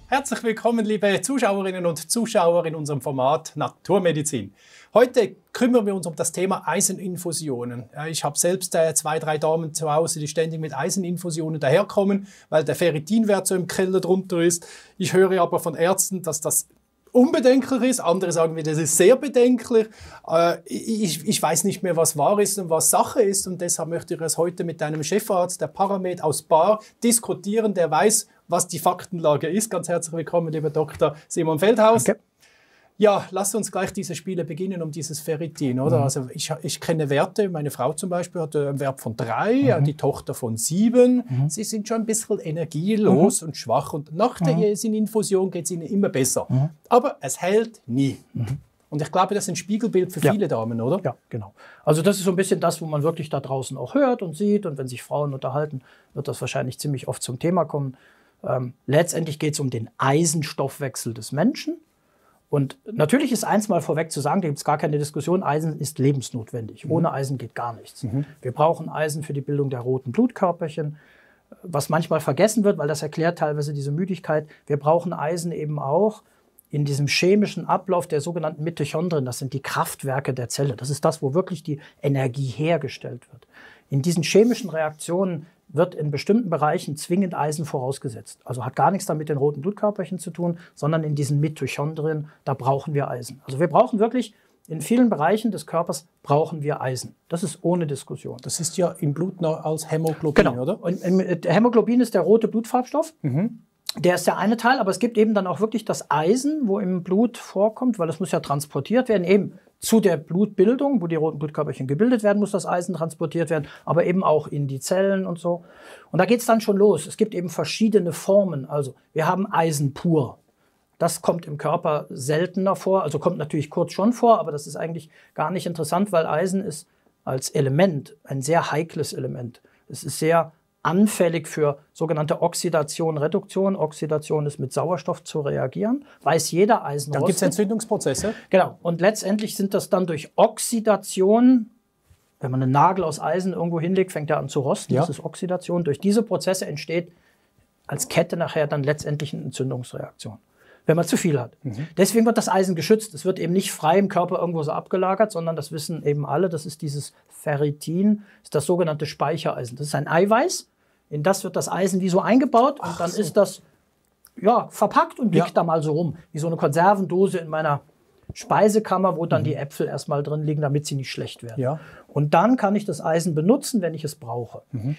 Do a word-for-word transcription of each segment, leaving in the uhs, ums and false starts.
Herzlich willkommen, liebe Zuschauerinnen und Zuschauer in unserem Format Naturmedizin. Heute kümmern wir uns um das Thema Eiseninfusionen. Ich habe selbst zwei, drei Damen zu Hause, die ständig mit Eiseninfusionen daherkommen, weil der Ferritinwert so im Keller drunter ist. Ich höre aber von Ärzten, dass das unbedenklich ist. Andere sagen mir, das ist sehr bedenklich. Ich, ich weiß nicht mehr, was wahr ist und was Sache ist. Und deshalb möchte ich es heute mit einem Chefarzt der Paramed aus Baar diskutieren, der weiß, was die Faktenlage ist. Ganz herzlich willkommen, lieber Doktor Simon Feldhaus. Okay. Ja, lasst uns gleich diese Spiele beginnen um dieses Ferritin, oder? Mhm. Also ich, ich kenne Werte, meine Frau zum Beispiel hat einen Wert von drei, mhm. die Tochter von sieben. Mhm. Sie sind schon ein bisschen energielos mhm. und schwach und nach der mhm. Eiseninfusion geht es ihnen immer besser. Mhm. Aber es hält nie. Mhm. Und ich glaube, das ist ein Spiegelbild für ja. viele Damen, oder? Ja, genau. Also das ist so ein bisschen das, wo man wirklich da draußen auch hört und sieht. Und wenn sich Frauen unterhalten, wird das wahrscheinlich ziemlich oft zum Thema kommen. Ähm, letztendlich geht es um den Eisenstoffwechsel des Menschen. Und natürlich ist eins mal vorweg zu sagen, da gibt es gar keine Diskussion, Eisen ist lebensnotwendig. Mhm. Ohne Eisen geht gar nichts. Mhm. Wir brauchen Eisen für die Bildung der roten Blutkörperchen, was manchmal vergessen wird, weil das erklärt teilweise diese Müdigkeit. Wir brauchen Eisen eben auch in diesem chemischen Ablauf der sogenannten Mitochondrien. Das sind die Kraftwerke der Zelle. Das ist das, wo wirklich die Energie hergestellt wird. In diesen chemischen Reaktionen wird in bestimmten Bereichen zwingend Eisen vorausgesetzt. Also hat gar nichts damit mit den roten Blutkörperchen zu tun, sondern in diesen Mitochondrien, da brauchen wir Eisen. Also wir brauchen wirklich, in vielen Bereichen des Körpers brauchen wir Eisen. Das ist ohne Diskussion. Das ist ja im Blut noch als Hämoglobin, genau. oder? Und Hämoglobin ist der rote Blutfarbstoff. Mhm. Der ist der eine Teil, aber es gibt eben dann auch wirklich das Eisen, wo im Blut vorkommt, weil das muss ja transportiert werden, eben zu der Blutbildung, wo die roten Blutkörperchen gebildet werden, muss das Eisen transportiert werden, aber eben auch in die Zellen und so. Und da geht es dann schon los. Es gibt eben verschiedene Formen. Also wir haben Eisen pur. Das kommt im Körper seltener vor, also kommt natürlich kurz schon vor, aber das ist eigentlich gar nicht interessant, weil Eisen ist als Element ein sehr heikles Element. Es ist sehr anfällig für sogenannte Oxidation, Reduktion. Oxidation ist mit Sauerstoff zu reagieren. Weiß jeder, Eisen Dann gibt es Entzündungsprozesse. Genau. Und letztendlich sind das dann durch Oxidation, wenn man einen Nagel aus Eisen irgendwo hinlegt, fängt er an zu rosten. Ja. Das ist Oxidation. Durch diese Prozesse entsteht als Kette nachher dann letztendlich eine Entzündungsreaktion, wenn man zu viel hat. Mhm. Deswegen wird das Eisen geschützt. Es wird eben nicht frei im Körper irgendwo so abgelagert, sondern das wissen eben alle, das ist dieses Ferritin, ist das sogenannte Speichereisen. Das ist ein Eiweiß, in das wird das Eisen wie so eingebaut und Ach dann so. ist das ja, verpackt und liegt ja. da mal so rum, wie so eine Konservendose in meiner Speisekammer, wo dann mhm. die Äpfel erstmal drin liegen, damit sie nicht schlecht werden. Ja. Und dann kann ich das Eisen benutzen, wenn ich es brauche. Mhm.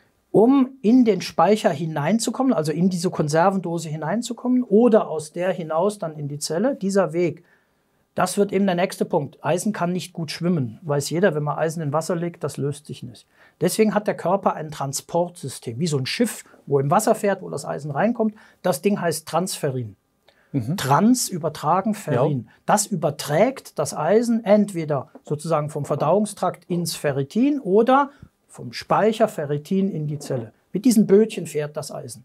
Um in den Speicher hineinzukommen, also in diese Konservendose hineinzukommen oder aus der hinaus dann in die Zelle, dieser Weg, das wird eben der nächste Punkt. Eisen kann nicht gut schwimmen, weiß jeder, wenn man Eisen in Wasser legt, das löst sich nicht. Deswegen hat der Körper ein Transportsystem, wie so ein Schiff, wo im Wasser fährt, wo das Eisen reinkommt. Das Ding heißt Transferin. Mhm. Trans übertragen, Ferrin. Ja. Das überträgt das Eisen entweder sozusagen vom Verdauungstrakt ins Ferritin oder vom Speicher Ferritin in die Zelle. Mit diesen Bötchen fährt das Eisen.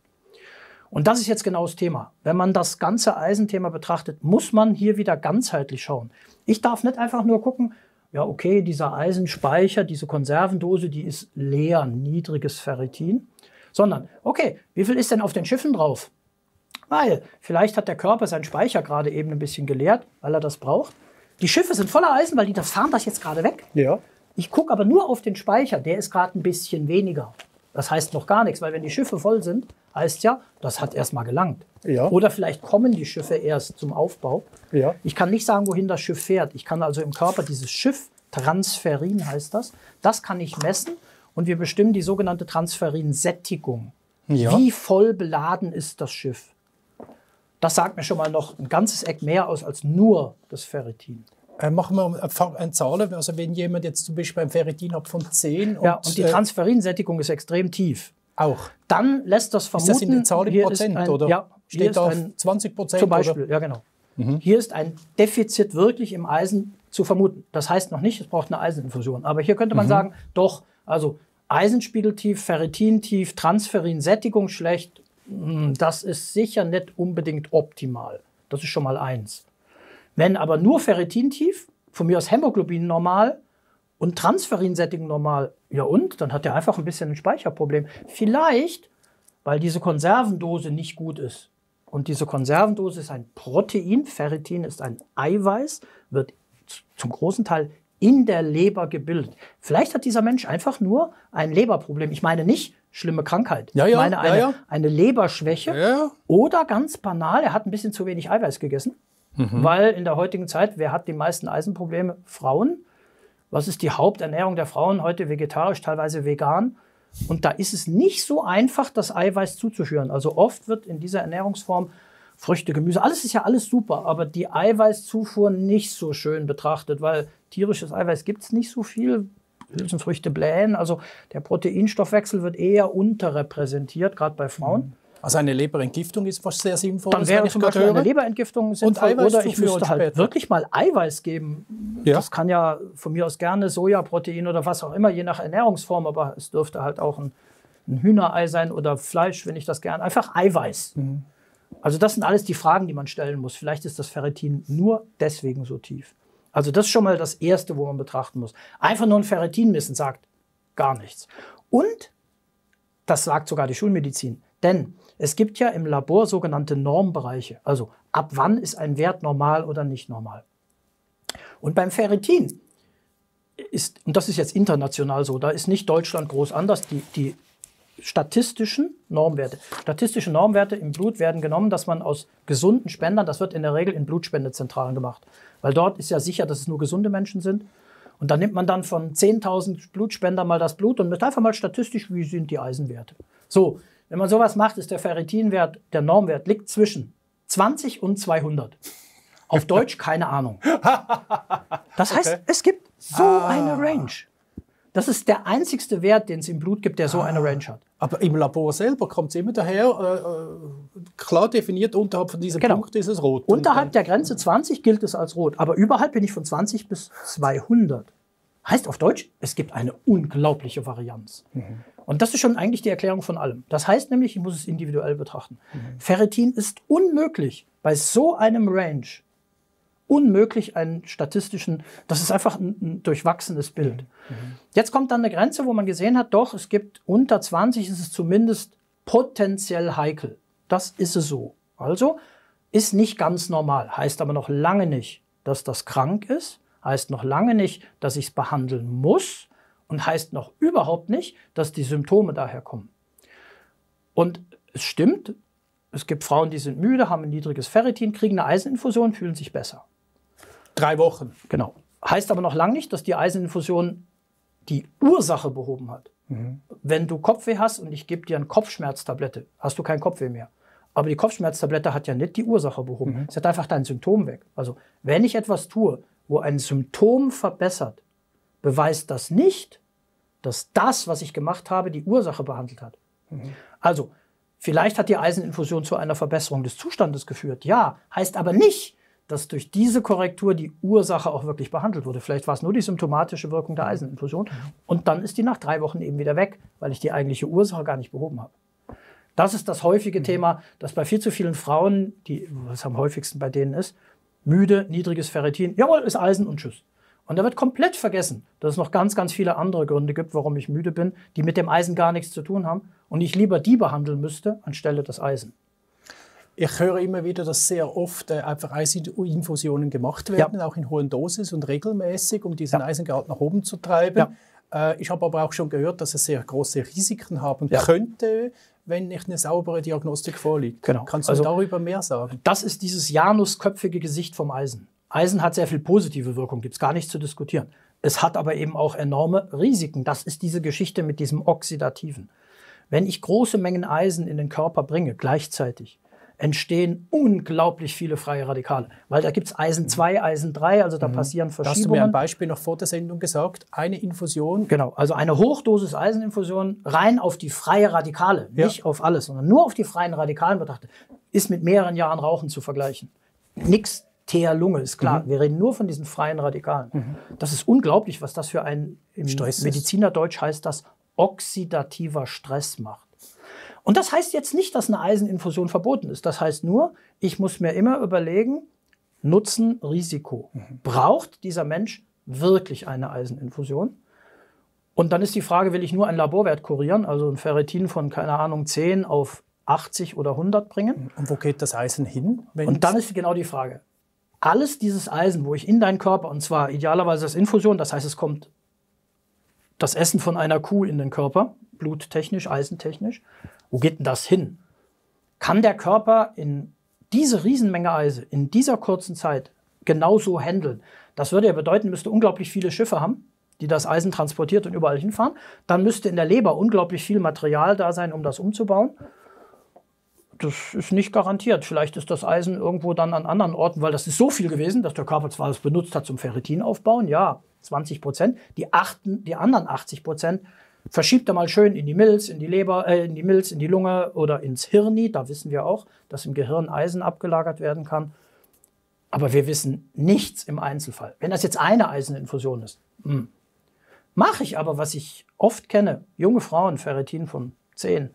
Und das ist jetzt genau das Thema. Wenn man das ganze Eisenthema betrachtet, muss man hier wieder ganzheitlich schauen. Ich darf nicht einfach nur gucken, ja okay, dieser Eisenspeicher, diese Konservendose, die ist leer, niedriges Ferritin. Sondern, okay, wie viel ist denn auf den Schiffen drauf? Weil vielleicht hat der Körper seinen Speicher gerade eben ein bisschen geleert, weil er das braucht. Die Schiffe sind voller Eisen, weil die das fahren das jetzt gerade weg. Ja. Ich gucke aber nur auf den Speicher, der ist gerade ein bisschen weniger. Das heißt noch gar nichts, weil wenn die Schiffe voll sind, heißt ja, das hat erst mal gelangt. Ja. Oder vielleicht kommen die Schiffe erst zum Aufbau. Ja. Ich kann nicht sagen, wohin das Schiff fährt. Ich kann also im Körper dieses Schiff, Transferin heißt das, das kann ich messen und wir bestimmen die sogenannte Transferinsättigung. Ja. Wie voll beladen ist das Schiff? Das sagt mir schon mal noch ein ganzes Eck mehr aus als nur das Ferritin. Äh, machen wir eine Zahl, also wenn jemand jetzt zum Beispiel ein Ferritin hat von zehn. Und, ja, und die Transferinsättigung ist extrem tief. Auch. Dann lässt das vermuten. Ist das in der Zahl in Prozent, ein, oder? Ja, steht da ein, zwanzig Prozent? Zum Beispiel, oder? ja genau. Mhm. Hier ist ein Defizit wirklich im Eisen zu vermuten. Das heißt noch nicht, es braucht eine Eiseninfusion. Aber hier könnte man mhm. sagen, doch, also Eisenspiegel tief, Ferritin tief, Transferinsättigung schlecht, das ist sicher nicht unbedingt optimal. Das ist schon mal eins. Wenn aber nur Ferritin tief, von mir aus Hämoglobin normal und Transferinsättigung normal, ja und? Dann hat er einfach ein bisschen ein Speicherproblem. Vielleicht, weil diese Konservendose nicht gut ist. und diese Konservendose ist ein Protein, Ferritin ist ein Eiweiß, wird zum großen Teil in der Leber gebildet. Vielleicht hat dieser Mensch einfach nur ein Leberproblem. Ich meine nicht schlimme Krankheit. Ja, ja, ich meine eine, ja, ja. eine Leberschwäche. Ja. Oder ganz banal, er hat ein bisschen zu wenig Eiweiß gegessen. Mhm. Weil in der heutigen Zeit, wer hat die meisten Eisenprobleme? Frauen. Was ist die Haupternährung der Frauen heute? Vegetarisch, teilweise vegan. Und da ist es nicht so einfach, das Eiweiß zuzuführen. Also oft wird in dieser Ernährungsform Früchte, Gemüse, alles ist ja alles super, aber die Eiweißzufuhr nicht so schön betrachtet, weil tierisches Eiweiß gibt es nicht so viel. Hülsenfrüchte blähen, also der Proteinstoffwechsel wird eher unterrepräsentiert, gerade bei Frauen. Also eine Leberentgiftung ist was sehr sinnvoll. Dann wäre zum Beispiel eine Leberentgiftung sinnvoll. Und oder ich müsste halt später. wirklich mal Eiweiß geben. Ja. Das kann ja von mir aus gerne Sojaprotein oder was auch immer, je nach Ernährungsform, aber es dürfte halt auch ein, ein Hühnerei sein oder Fleisch, wenn ich das gerne. Einfach Eiweiß. Mhm. Also das sind alles die Fragen, die man stellen muss. Vielleicht ist das Ferritin nur deswegen so tief. Also das ist schon mal das Erste, wo man betrachten muss. Einfach nur ein Ferritin messen sagt gar nichts. Und das sagt sogar die Schulmedizin. Denn es gibt ja im Labor sogenannte Normbereiche. Also ab wann ist ein Wert normal oder nicht normal. Und beim Ferritin ist, und das ist jetzt international so, da ist nicht Deutschland groß anders, die, die statistischen Normwerte. Statistische Normwerte im Blut werden genommen, dass man aus gesunden Spendern, das wird in der Regel in Blutspendezentralen gemacht. Weil dort ist ja sicher, dass es nur gesunde Menschen sind. Und dann nimmt man dann von zehntausend Blutspendern mal das Blut und misst einfach mal statistisch, wie sind die Eisenwerte. So, wenn man sowas macht, ist der Ferritinwert, der Normwert, liegt zwischen zwanzig und zweihundert. Auf Deutsch keine Ahnung. Das heißt, okay. Es gibt so ah. eine Range. Das ist der einzigste Wert, den es im Blut gibt, der so ah. eine Range hat. Aber im Labor selber kommt es immer daher, äh, klar definiert, unterhalb von diesem genau. Punkt ist es rot. Unterhalb der Grenze zwanzig gilt es als rot, aber überhalb bin ich von zwanzig bis zweihundert. Heißt auf Deutsch, es gibt eine unglaubliche Varianz. Mhm. Und das ist schon eigentlich die Erklärung von allem. Das heißt nämlich, ich muss es individuell betrachten. Mhm. Ferritin ist unmöglich bei so einem Range, unmöglich einen statistischen, das ist einfach ein, ein durchwachsenes Bild. Mhm. Jetzt kommt dann eine Grenze, wo man gesehen hat, doch, es gibt unter zwanzig, ist es zumindest potenziell heikel. Das ist es so. Also ist nicht ganz normal, heißt aber noch lange nicht, dass das krank ist, heißt noch lange nicht, dass ich es behandeln muss und heißt noch überhaupt nicht, dass die Symptome daher kommen. Und es stimmt, es gibt Frauen, die sind müde, haben ein niedriges Ferritin, kriegen eine Eiseninfusion, fühlen sich besser. Drei Wochen. Genau. Heißt aber noch lange nicht, dass die Eiseninfusion die Ursache behoben hat. Mhm. Wenn du Kopfweh hast und ich gebe dir eine Kopfschmerztablette, hast du kein Kopfweh mehr. Aber die Kopfschmerztablette hat ja nicht die Ursache behoben. Mhm. Es hat einfach dein Symptom weg. Also wenn ich etwas tue, wo ein Symptom verbessert, beweist das nicht, dass das, was ich gemacht habe, die Ursache behandelt hat. Mhm. Also vielleicht hat die Eiseninfusion zu einer Verbesserung des Zustandes geführt. Ja, heißt aber nicht, dass durch diese Korrektur die Ursache auch wirklich behandelt wurde. Vielleicht war es nur die symptomatische Wirkung der Eiseninfusion und dann ist die nach drei Wochen eben wieder weg, weil ich die eigentliche Ursache gar nicht behoben habe. Das ist das häufige mhm. Thema, das bei viel zu vielen Frauen, die, was am häufigsten bei denen ist, müde, niedriges Ferritin, jawohl, ist Eisen und tschüss. Und da wird komplett vergessen, dass es noch ganz, ganz viele andere Gründe gibt, warum ich müde bin, die mit dem Eisen gar nichts zu tun haben und ich lieber die behandeln müsste, anstelle des Eisen. Ich höre immer wieder, dass sehr oft äh, einfach Eiseninfusionen gemacht werden, ja. auch in hohen Dosis und regelmäßig, um diesen ja. Eisengehalt nach oben zu treiben. Ja. Äh, ich habe aber auch schon gehört, dass es sehr große Risiken haben ja. könnte, wenn nicht eine saubere Diagnostik vorliegt. Genau. Kannst du also, darüber mehr sagen? Das ist dieses janusköpfige Gesicht vom Eisen. Eisen hat sehr viel positive Wirkung, gibt es gar nicht zu diskutieren. Es hat aber eben auch enorme Risiken. Das ist diese Geschichte mit diesem Oxidativen. Wenn ich große Mengen Eisen in den Körper bringe, gleichzeitig, entstehen unglaublich viele freie Radikale. Weil da gibt es Eisen zwei, Eisen drei, also da mhm. passieren Verschiebungen. Da hast du mir ein Beispiel noch vor der Sendung gesagt, eine Infusion. Genau, also eine Hochdosis Eiseninfusion rein auf die freie Radikale, ja. nicht auf alles, sondern nur auf die freien Radikalen betrachtet, ist mit mehreren Jahren Rauchen zu vergleichen. Nix Teer-Lunge, ist klar. Mhm. Wir reden nur von diesen freien Radikalen. Mhm. Das ist unglaublich, was das für ein, im Stress Medizinerdeutsch heißt das, oxidativer Stress macht. Und das heißt jetzt nicht, dass eine Eiseninfusion verboten ist. Das heißt nur, ich muss mir immer überlegen, Nutzen, Risiko. Mhm. Braucht dieser Mensch wirklich eine Eiseninfusion? Und dann ist die Frage, will ich nur einen Laborwert kurieren, also ein Ferritin von, keine Ahnung, zehn auf achtzig oder hundert bringen. Und wo geht das Eisen hin? Und dann ist genau die Frage, alles dieses Eisen, wo ich in deinen Körper, und zwar idealerweise als Infusion, das heißt, es kommt das Essen von einer Kuh in den Körper, bluttechnisch, eisentechnisch, wo geht denn das hin? Kann der Körper in diese Riesenmenge Eisen in dieser kurzen Zeit genauso handeln? Das würde ja bedeuten, müsste unglaublich viele Schiffe haben, die das Eisen transportiert und überall hinfahren. Dann müsste in der Leber unglaublich viel Material da sein, um das umzubauen. Das ist nicht garantiert. Vielleicht ist das Eisen irgendwo dann an anderen Orten, weil das ist so viel gewesen, dass der Körper zwar es benutzt hat zum Ferritin aufbauen, ja, zwanzig Prozent. Die, achten, die anderen achtzig Prozent verschiebt er mal schön in die Milz, in die Leber, äh, in die Milz, in die Lunge oder ins Hirni. Da wissen wir auch, dass im Gehirn Eisen abgelagert werden kann. Aber wir wissen nichts im Einzelfall. Wenn das jetzt eine Eiseninfusion ist, hm. mache ich aber, was ich oft kenne, junge Frauen, Ferritin von zehn,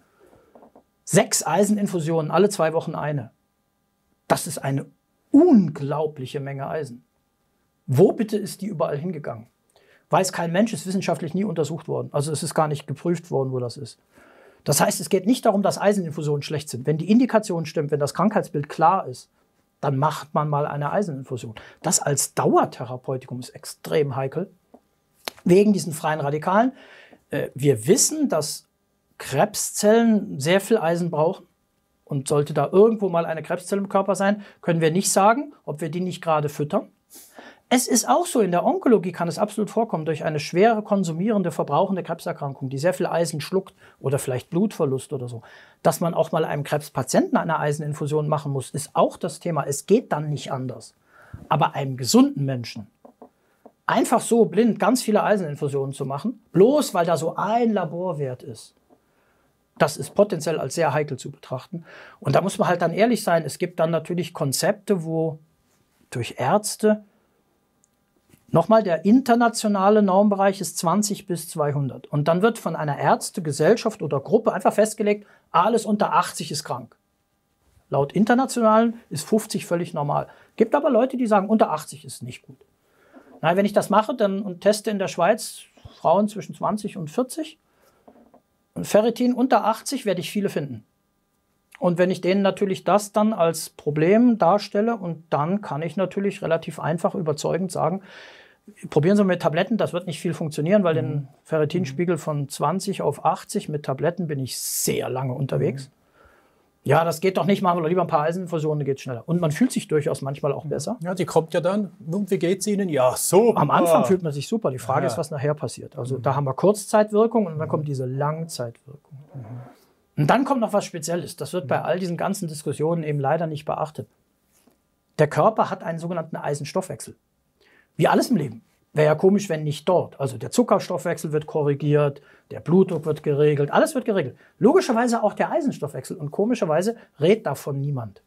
sechs Eiseninfusionen, alle zwei Wochen eine. Das ist eine unglaubliche Menge Eisen. Wo bitte ist die überall hingegangen? Weiß kein Mensch, ist wissenschaftlich nie untersucht worden. Also es ist gar nicht geprüft worden, wo das ist. Das heißt, es geht nicht darum, dass Eiseninfusionen schlecht sind. Wenn die Indikation stimmt, wenn das Krankheitsbild klar ist, dann macht man mal eine Eiseninfusion. Das als Dauertherapeutikum ist extrem heikel, wegen diesen freien Radikalen. Wir wissen, dass Krebszellen sehr viel Eisen brauchen. Und sollte da irgendwo mal eine Krebszelle im Körper sein, können wir nicht sagen, ob wir die nicht gerade füttern. Es ist auch so, in der Onkologie kann es absolut vorkommen, durch eine schwere konsumierende, verbrauchende Krebserkrankung, die sehr viel Eisen schluckt oder vielleicht Blutverlust oder so, dass man auch mal einem Krebspatienten eine Eiseninfusion machen muss, ist auch das Thema. Es geht dann nicht anders. Aber einem gesunden Menschen einfach so blind ganz viele Eiseninfusionen zu machen, bloß weil da so ein Laborwert ist, das ist potenziell als sehr heikel zu betrachten. Und da muss man halt dann ehrlich sein, es gibt dann natürlich Konzepte, wo durch Ärzte, nochmal, der internationale Normbereich ist zwanzig bis zweihundert. Und dann wird von einer Ärztegesellschaft oder Gruppe einfach festgelegt, alles unter achtzig ist krank. Laut internationalen ist fünfzig völlig normal. Gibt aber Leute, die sagen, unter achtzig ist nicht gut. Na, wenn ich das mache dann, und teste in der Schweiz Frauen zwischen zwanzig und vierzig, und Ferritin unter achtzig werde ich viele finden. Und wenn ich denen natürlich das dann als Problem darstelle, und dann kann ich natürlich relativ einfach überzeugend sagen, probieren Sie mit Tabletten, das wird nicht viel funktionieren, weil mhm. den Ferritinspiegel von zwanzig auf achtzig mit Tabletten bin ich sehr lange unterwegs. Mhm. Ja, das geht doch nicht, machen wir lieber ein paar Eiseninfusionen, dann geht es schneller. Und man fühlt sich durchaus manchmal auch besser. Ja, die kommt ja dann, und wie geht's Ihnen? Ja, super. Am Anfang fühlt man sich super, die Frage ja. ist, was nachher passiert. Also mhm. da haben wir Kurzzeitwirkung und dann kommt diese Langzeitwirkung. Mhm. Und dann kommt noch was Spezielles. Das wird bei all diesen ganzen Diskussionen eben leider nicht beachtet. Der Körper hat einen sogenannten Eisenstoffwechsel. Wie alles im Leben. Wäre ja komisch, wenn nicht dort. Also der Zuckerstoffwechsel wird korrigiert, der Blutdruck wird geregelt, alles wird geregelt. Logischerweise auch der Eisenstoffwechsel. Und komischerweise redet davon niemand.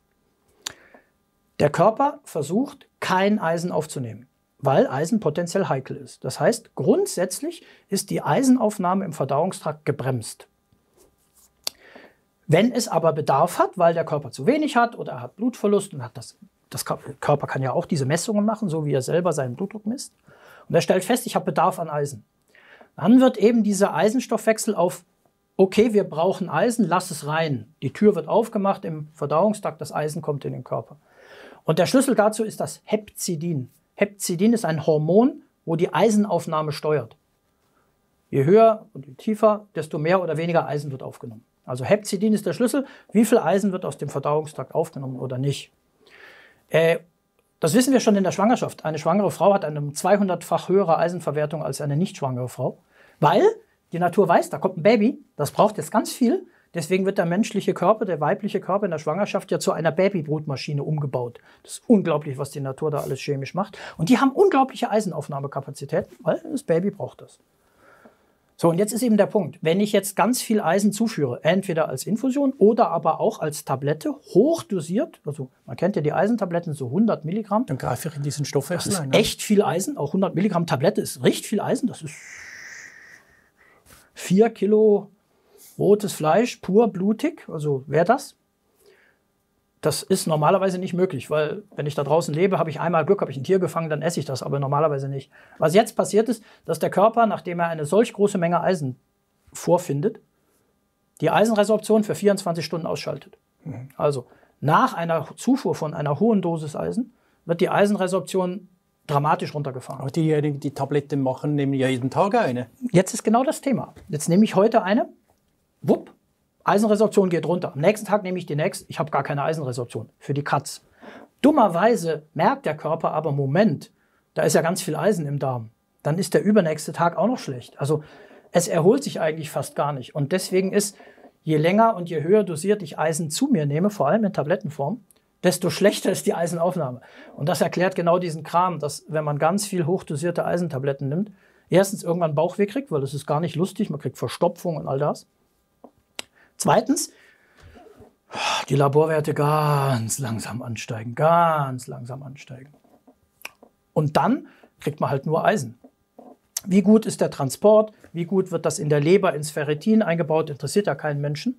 Der Körper versucht, kein Eisen aufzunehmen, weil Eisen potenziell heikel ist. Das heißt, grundsätzlich ist die Eisenaufnahme im Verdauungstrakt gebremst. Wenn es aber Bedarf hat, weil der Körper zu wenig hat oder er hat Blutverlust und hat das, das Körper kann ja auch diese Messungen machen, so wie er selber seinen Blutdruck misst. Und er stellt fest, ich habe Bedarf an Eisen. Dann wird eben dieser Eisenstoffwechsel auf, okay, wir brauchen Eisen, lass es rein. Die Tür wird aufgemacht im Verdauungstrakt, das Eisen kommt in den Körper. Und der Schlüssel dazu ist das Hepzidin. Hepzidin ist ein Hormon, wo die Eisenaufnahme steuert. Je höher und je tiefer, desto mehr oder weniger Eisen wird aufgenommen. Also Hepzidin ist der Schlüssel, wie viel Eisen wird aus dem Verdauungstrakt aufgenommen oder nicht. Äh, das wissen wir schon in der Schwangerschaft. Eine schwangere Frau hat eine zweihundertfach höhere Eisenverwertung als eine nicht schwangere Frau, weil die Natur weiß, da kommt ein Baby, das braucht jetzt ganz viel. Deswegen wird der menschliche Körper, der weibliche Körper in der Schwangerschaft ja zu einer Babybrutmaschine umgebaut. Das ist unglaublich, was die Natur da alles chemisch macht. Und die haben unglaubliche Eisenaufnahmekapazität, weil das Baby braucht das. So, und jetzt ist eben der Punkt, wenn ich jetzt ganz viel Eisen zuführe, entweder als Infusion oder aber auch als Tablette, hochdosiert, also man kennt ja die Eisentabletten, so hundert Milligramm. Dann greife ich in diesen Stoffwechsel ein. Das ist ein, ne? echt viel Eisen, auch hundert Milligramm Tablette ist richtig viel Eisen, das ist vier Kilo rotes Fleisch, pur blutig, also wer das? Das ist normalerweise nicht möglich, weil wenn ich da draußen lebe, habe ich einmal Glück, habe ich ein Tier gefangen, dann esse ich das, aber normalerweise nicht. Was jetzt passiert ist, dass der Körper, nachdem er eine solch große Menge Eisen vorfindet, die Eisenresorption für vierundzwanzig Stunden ausschaltet. Mhm. Also nach einer Zufuhr von einer hohen Dosis Eisen wird die Eisenresorption dramatisch runtergefahren. Aber diejenigen, die Tabletten machen, nehmen ja jeden Tag eine. Jetzt ist genau das Thema. Jetzt nehme ich heute eine, wupp, Eisenresorption geht runter. Am nächsten Tag nehme ich die nächste, ich habe gar keine Eisenresorption für die Katz. Dummerweise merkt der Körper aber, Moment, da ist ja ganz viel Eisen im Darm. Dann ist der übernächste Tag auch noch schlecht. Also es erholt sich eigentlich fast gar nicht. Und deswegen ist, je länger und je höher dosiert ich Eisen zu mir nehme, vor allem in Tablettenform, desto schlechter ist die Eisenaufnahme. Und das erklärt genau diesen Kram, dass wenn man ganz viel hochdosierte Eisentabletten nimmt, erstens irgendwann Bauchweh kriegt, weil das ist gar nicht lustig, man kriegt Verstopfung und all das. Zweitens, die Laborwerte ganz langsam ansteigen, ganz langsam ansteigen. Und dann kriegt man halt nur Eisen. Wie gut ist der Transport? Wie gut wird das in der Leber ins Ferritin eingebaut? Interessiert ja keinen Menschen.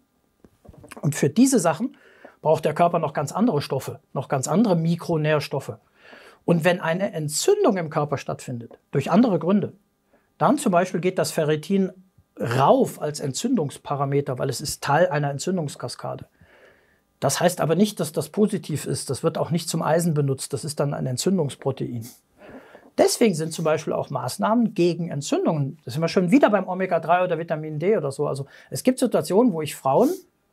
Und für diese Sachen braucht der Körper noch ganz andere Stoffe, noch ganz andere Mikronährstoffe. Und wenn eine Entzündung im Körper stattfindet, durch andere Gründe, dann zum Beispiel geht das Ferritin rauf als Entzündungsparameter, weil es ist Teil einer Entzündungskaskade. Das heißt aber nicht, dass das positiv ist. Das wird auch nicht zum Eisen benutzt. Das ist dann ein Entzündungsprotein. Deswegen sind zum Beispiel auch Maßnahmen gegen Entzündungen. Das sind wir schon wieder beim Omega drei oder Vitamin D oder so. Also es gibt Situationen, wo ich Frauen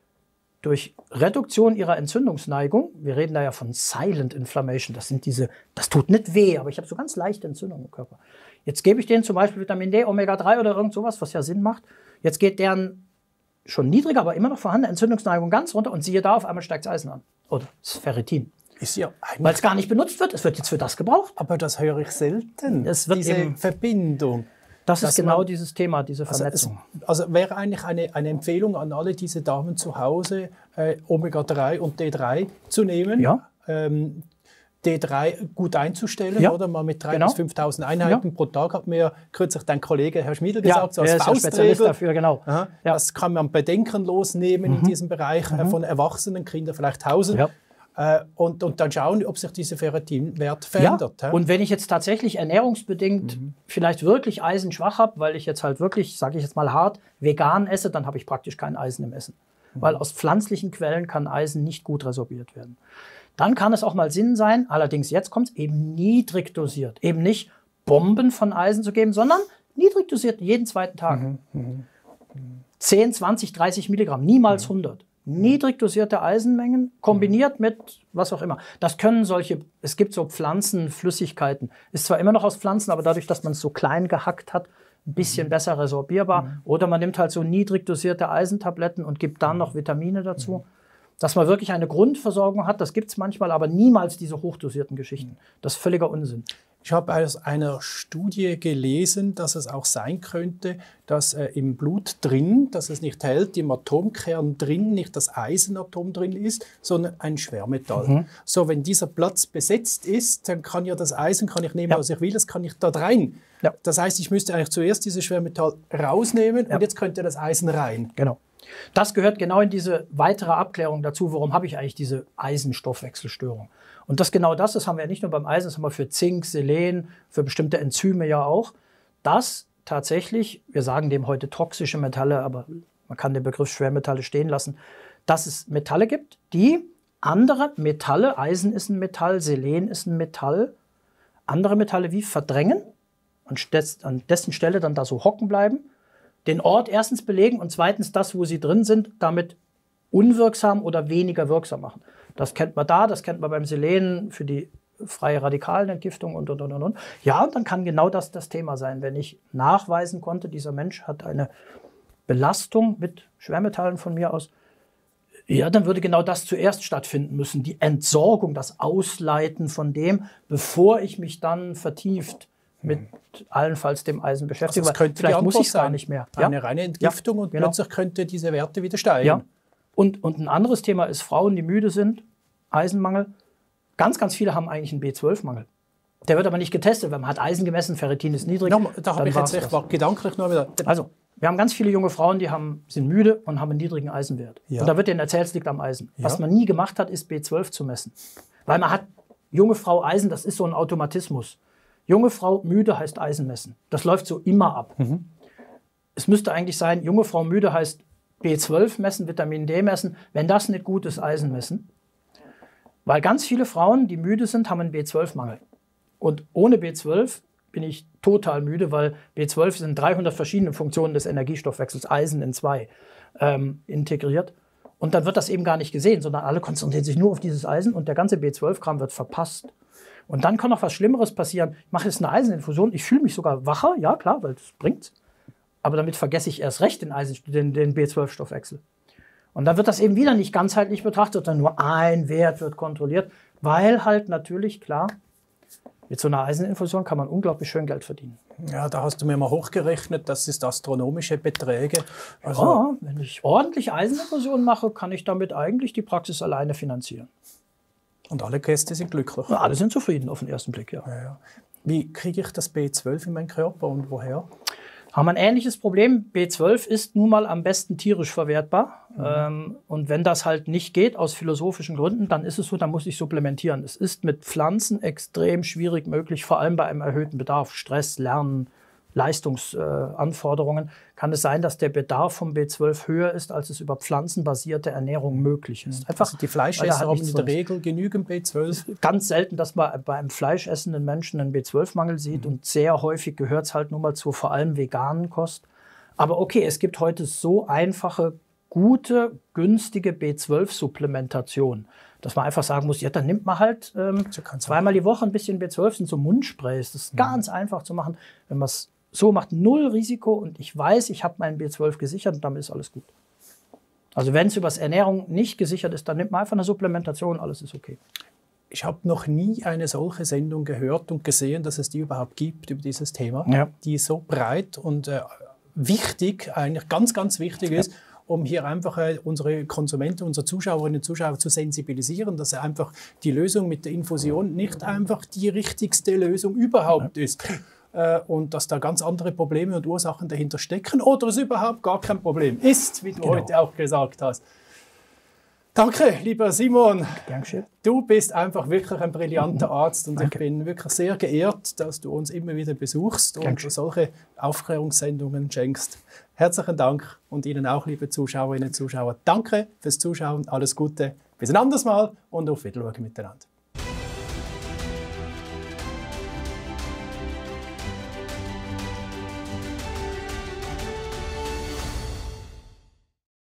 durch Reduktion ihrer Entzündungsneigung, wir reden da ja von Silent Inflammation, das sind diese, das tut nicht weh, aber ich habe so ganz leichte Entzündungen im Körper. Jetzt gebe ich denen zum Beispiel Vitamin D, Omega drei oder irgend sowas, was ja Sinn macht. Jetzt geht deren schon niedriger, aber immer noch vorhandene Entzündungsneigung ganz runter und siehe da, auf einmal steigt das Eisen an. Oder das Ferritin. Ist ja weil es gar nicht benutzt wird. Es wird jetzt für das gebraucht. Aber das höre ich selten. Es wird diese eben, Verbindung. Das ist genau man, dieses Thema, diese Vernetzung. Also, es, also wäre eigentlich eine, eine Empfehlung an alle diese Damen zu Hause, äh, Omega drei und D drei zu nehmen. Ja. Ähm, D drei gut einzustellen, ja. oder? Mal mit dreitausend genau. bis fünftausend Einheiten ja. pro Tag, hat mir kürzlich dein Kollege Herr Schmiedl gesagt, ja, so als er ist ja Spezialist dafür, genau. Ja. Das kann man bedenkenlos nehmen mhm. in diesem Bereich mhm. äh, von erwachsenen Kindern, vielleicht tausend. Ja. Äh, und, und dann schauen, ob sich dieser Ferritinwert verändert. Ja. Und wenn ich jetzt tatsächlich ernährungsbedingt mhm. vielleicht wirklich eisenschwach habe, weil ich jetzt halt wirklich, sage ich jetzt mal hart, vegan esse, dann habe ich praktisch kein Eisen im Essen. Mhm. Weil aus pflanzlichen Quellen kann Eisen nicht gut resorbiert werden. Dann kann es auch mal Sinn sein, allerdings jetzt kommt es eben niedrig dosiert. Eben nicht Bomben von Eisen zu geben, sondern niedrig dosiert jeden zweiten Tag. Mhm. Mhm. zehn, zwanzig, dreißig Milligramm, niemals mhm. hundert. Niedrig dosierte Eisenmengen kombiniert mit was auch immer. Das können solche, es gibt so Pflanzenflüssigkeiten. Ist zwar immer noch aus Pflanzen, aber dadurch, dass man es so klein gehackt hat, ein bisschen mhm. besser resorbierbar. Mhm. Oder man nimmt halt so niedrig dosierte Eisentabletten und gibt dann noch Vitamine dazu. Mhm. Dass man wirklich eine Grundversorgung hat, das gibt es manchmal, aber niemals diese hochdosierten Geschichten. Das ist völliger Unsinn. Ich habe aus einer Studie gelesen, dass es auch sein könnte, dass äh, im Blut drin, dass es nicht hält, im Atomkern drin nicht das Eisenatom drin ist, sondern ein Schwermetall. Mhm. So, wenn dieser Platz besetzt ist, dann kann ja das Eisen, kann ich nehmen, ja. was ich will, das kann ich da rein. Ja. Das heißt, ich müsste eigentlich zuerst dieses Schwermetall rausnehmen ja. und jetzt könnte das Eisen rein. Genau. Das gehört genau in diese weitere Abklärung dazu, warum habe ich eigentlich diese Eisenstoffwechselstörung. Und das genau das, das haben wir ja nicht nur beim Eisen, das haben wir für Zink, Selen, für bestimmte Enzyme ja auch, dass tatsächlich, wir sagen dem heute toxische Metalle, aber man kann den Begriff Schwermetalle stehen lassen, dass es Metalle gibt, die andere Metalle, Eisen ist ein Metall, Selen ist ein Metall, andere Metalle wie verdrängen, an dessen Stelle dann da so hocken bleiben, den Ort erstens belegen und zweitens das, wo sie drin sind, damit unwirksam oder weniger wirksam machen. Das kennt man da, das kennt man beim Selen für die freie Radikalenentgiftung und, und, und, und. Ja, und dann kann genau das das Thema sein. Wenn ich nachweisen konnte, dieser Mensch hat eine Belastung mit Schwermetallen von mir aus, ja, dann würde genau das zuerst stattfinden müssen. Die Entsorgung, das Ausleiten von dem, bevor ich mich dann vertieft mit allenfalls dem Eisen beschäftige. Also könnte vielleicht muss ich es gar nicht mehr. Eine ja? reine Entgiftung ja, und genau. plötzlich könnte diese Werte wieder steigen. Ja. Und, und ein anderes Thema ist Frauen, die müde sind, Eisenmangel. Ganz, ganz viele haben eigentlich einen B zwölf Mangel. Der wird aber nicht getestet, weil man hat Eisen gemessen, Ferritin ist niedrig. No, da habe ich jetzt echt war gedanklich nur wieder. Also, wir haben ganz viele junge Frauen, die haben, sind müde und haben einen niedrigen Eisenwert. Ja. Und da wird denen erzählt, es liegt am Eisen. Ja. Was man nie gemacht hat, ist B zwölf zu messen. Weil man hat, junge Frau Eisen, das ist so ein Automatismus. Junge Frau müde heißt Eisen messen. Das läuft so immer ab. Mhm. Es müsste eigentlich sein, junge Frau müde heißt B zwölf messen, Vitamin D messen. Wenn das nicht gut ist, Eisen messen. Weil ganz viele Frauen, die müde sind, haben einen B zwölf Mangel. Und ohne B zwölf bin ich total müde, weil B zwölf sind dreihundert verschiedene Funktionen des Energiestoffwechsels, Eisen in zwei, ähm, integriert. Und dann wird das eben gar nicht gesehen, sondern alle konzentrieren sich nur auf dieses Eisen und der ganze B zwölf Kram wird verpasst. Und dann kann noch was Schlimmeres passieren. Ich mache jetzt eine Eiseninfusion, ich fühle mich sogar wacher, ja klar, weil das bringt's. Aber damit vergesse ich erst recht den, Eisen, den, den B zwölf Stoffwechsel. Und dann wird das eben wieder nicht ganzheitlich betrachtet, sondern nur ein Wert wird kontrolliert, weil halt natürlich, klar, mit so einer Eiseninfusion kann man unglaublich schön Geld verdienen. Ja, da hast du mir mal hochgerechnet, das ist astronomische Beträge. Also ja, wenn ich ordentlich Eiseninfusion mache, kann ich damit eigentlich die Praxis alleine finanzieren. Und alle Gäste sind glücklich. Ja, alle sind zufrieden auf den ersten Blick, ja. Ja, ja. Wie kriege ich das B zwölf in meinen Körper und woher? Haben wir ein ähnliches Problem. B zwölf ist nun mal am besten tierisch verwertbar. Mhm. Ähm, und wenn das halt nicht geht, aus philosophischen Gründen, dann ist es so, dann muss ich supplementieren. Es ist mit Pflanzen extrem schwierig möglich, vor allem bei einem erhöhten Bedarf, Stress, Lernen, Leistungsanforderungen, äh, kann es sein, dass der Bedarf von B zwölf höher ist, als es über pflanzenbasierte Ernährung möglich ist. Einfach, also die Fleischesser haben in der Regel genügend B zwölf. Ganz selten, dass man bei einem fleischessenden Menschen einen B zwölf Mangel sieht. Mhm. Und sehr häufig gehört es halt nun mal zur vor allem veganen Kost. Aber okay, es gibt heute so einfache, gute, günstige B zwölf Supplementation, dass man einfach sagen muss, ja, dann nimmt man halt ähm, zweimal die Woche ein bisschen B zwölf, sind so Mundsprays. Das ist mhm. ganz einfach zu machen, wenn man es so macht, null Risiko und ich weiß, ich habe meinen B zwölf gesichert und damit ist alles gut. Also wenn es übers Ernährung nicht gesichert ist, dann nimmt man einfach eine Supplementation, alles ist okay. Ich habe noch nie eine solche Sendung gehört und gesehen, dass es die überhaupt gibt über dieses Thema, ja. die so breit und äh, wichtig, eigentlich ganz, ganz wichtig ist, ja. um hier einfach äh, unsere Konsumenten, unsere Zuschauerinnen und Zuschauer zu sensibilisieren, dass einfach die Lösung mit der Infusion nicht einfach die richtigste Lösung überhaupt ja. ist. Und dass da ganz andere Probleme und Ursachen dahinter stecken oder es überhaupt gar kein Problem ist, wie du genau. heute auch gesagt hast. Danke, lieber Simon. Dankeschön. Du bist einfach wirklich ein brillanter Arzt und Danke. Ich bin wirklich sehr geehrt, dass du uns immer wieder besuchst und Dankeschön. solche Aufklärungssendungen schenkst. Herzlichen Dank und Ihnen auch, liebe Zuschauerinnen und Zuschauer. Danke fürs Zuschauen, alles Gute, bis ein anderes Mal und auf Wiedersehen miteinander.